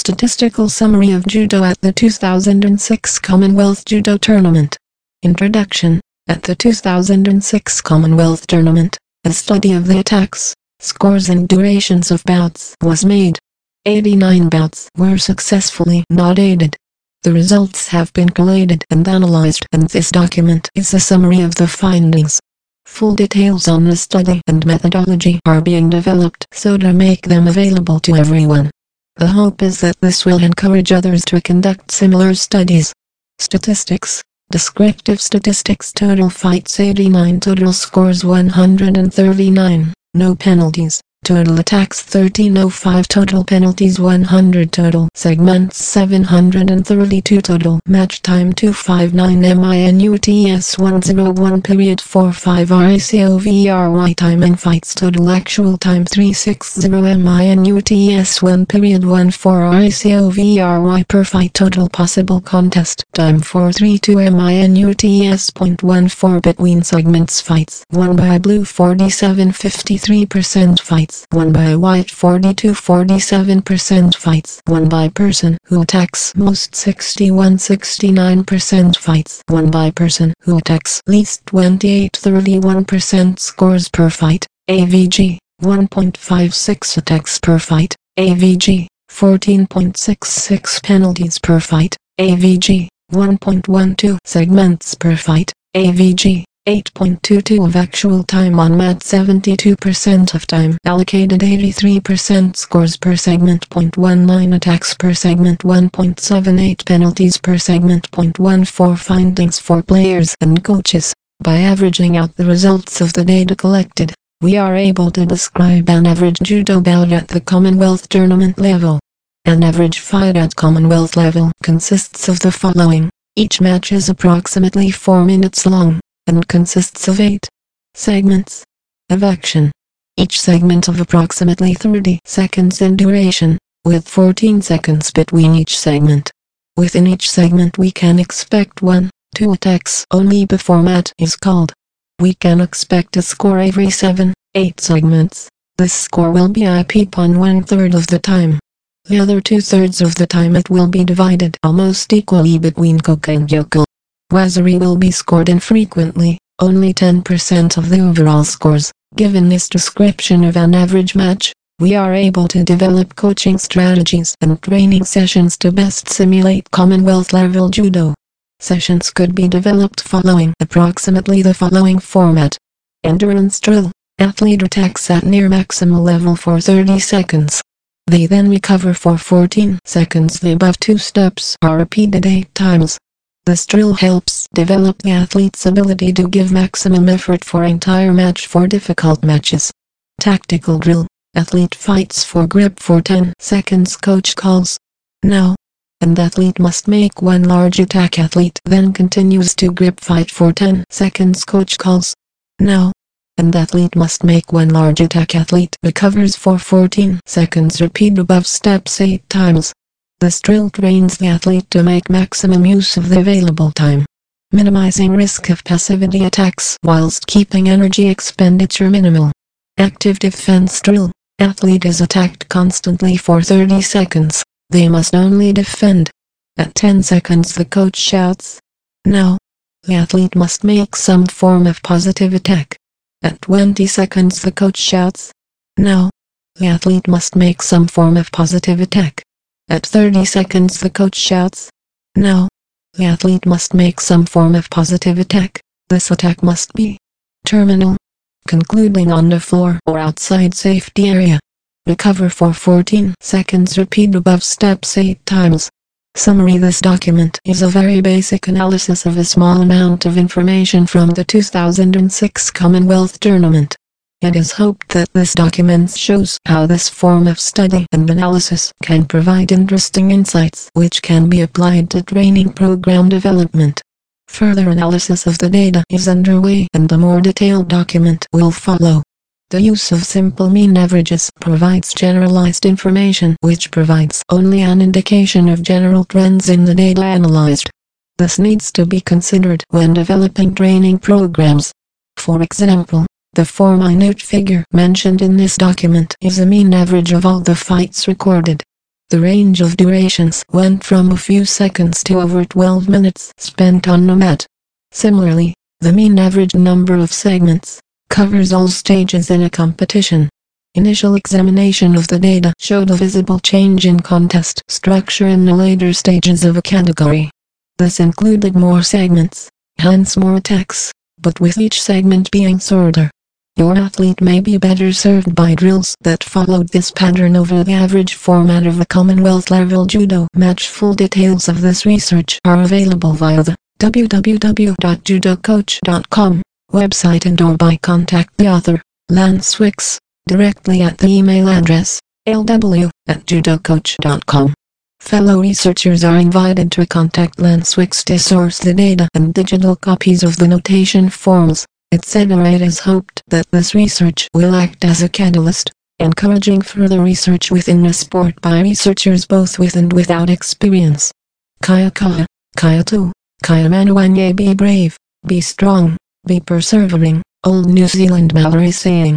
Statistical summary of judo at the 2006 Commonwealth Judo Tournament. Introduction. At the 2006 Commonwealth Tournament, a study of the attacks, scores and durations of bouts was made. 89 bouts were successfully notated. The results have been collated and analyzed, and this document is a summary of the findings. Full details on the study and methodology are being developed so to make them available to everyone. The hope is that this will encourage others to conduct similar studies. Statistics. Descriptive statistics: total fights 89, total scores 139, no penalties, total attacks 1305, total penalties 100, total segments 732, total match time 259 minuts 101 period 45 RACOVRY, time in fights total actual time 360 minuts 1 period 14 RACOVRY per fight, total possible contest time 432 minuts 0.14 between segments, fights won by blue 47-53%, fights won by white 42-47%, fights won by person who attacks most 61-69%, fights won by person who attacks least 28-31%, scores per fight, AVG 1.56 attacks per fight, AVG 14.66 penalties per fight, AVG 1.12 segments per fight, AVG 8.22 of actual time on mat, 72% of time allocated, 83% scores per segment, 0.19 attacks per segment, 1.78 penalties per segment, 0.14 findings for players and coaches. By averaging out the results of the data collected, we are able to describe an average judo bout at the Commonwealth tournament level. An average fight at Commonwealth level consists of the following. Each match is approximately 4 minutes long, and consists of 8 segments of action, each segment of approximately 30 seconds in duration, with 14 seconds between each segment. Within each segment we can expect 1-2 attacks only before mat is called. We can expect a score every 7-8 segments. This score will be IP upon 1/3 of the time. The other 2/3 of the time it will be divided almost equally between Koka and Yoko. Wazari will be scored infrequently, only 10% of the overall scores. Given this description of an average match, we are able to develop coaching strategies and training sessions to best simulate Commonwealth level judo. Sessions could be developed following approximately the following format. Endurance drill. Athlete attacks at near maximal level for 30 seconds. They then recover for 14 seconds. The above 2 steps are repeated 8 times. This drill helps develop the athlete's ability to give maximum effort for entire match for difficult matches. Tactical drill. Athlete fights for grip for 10 seconds. Coach calls now, and athlete must make one large attack. Athlete then continues to grip fight for 10 seconds. Coach calls now, and athlete must make one large attack. Athlete recovers for 14 seconds. Repeat above steps 8 times. This drill trains the athlete to make maximum use of the available time, minimizing risk of passivity attacks whilst keeping energy expenditure minimal. Active defense drill. Athlete is attacked constantly for 30 seconds. They must only defend. At 10 seconds the coach shouts now. The athlete must make some form of positive attack. At 20 seconds the coach shouts now. The athlete must make some form of positive attack. At 30 seconds the coach shouts now. The athlete must make some form of positive attack. This attack must be terminal, concluding on the floor or outside safety area. Recover for 14 seconds. Repeat above steps 8 times. Summary. This document is a very basic analysis of a small amount of information from the 2006 Commonwealth Tournament. It is hoped that this document shows how this form of study and analysis can provide interesting insights which can be applied to training program development. Further analysis of the data is underway and a more detailed document will follow. The use of simple mean averages provides generalized information which provides only an indication of general trends in the data analyzed. This needs to be considered when developing training programs. For example, the 4-minute figure mentioned in this document is a mean average of all the fights recorded. The range of durations went from a few seconds to over 12 minutes spent on the mat. Similarly, the mean average number of segments covers all stages in a competition. Initial examination of the data showed a visible change in contest structure in the later stages of a category. This included more segments, hence more attacks, but with each segment being shorter. Your athlete may be better served by drills that followed this pattern over the average format of a Commonwealth-level judo match. Full details of this research are available via the www.judocoach.com website and or by contact the author, Lance Wicks, directly at the email address, lw@judocoach.com. Fellow researchers are invited to contact Lance Wicks to source the data and digital copies of the notation forms, etc. It is hoped that this research will act as a catalyst, encouraging further research within the sport by researchers both with and without experience. Kaya Kaya, Kaya 2, Kaya Manuanye. Be brave, be strong, be persevering, old New Zealand Mallory saying.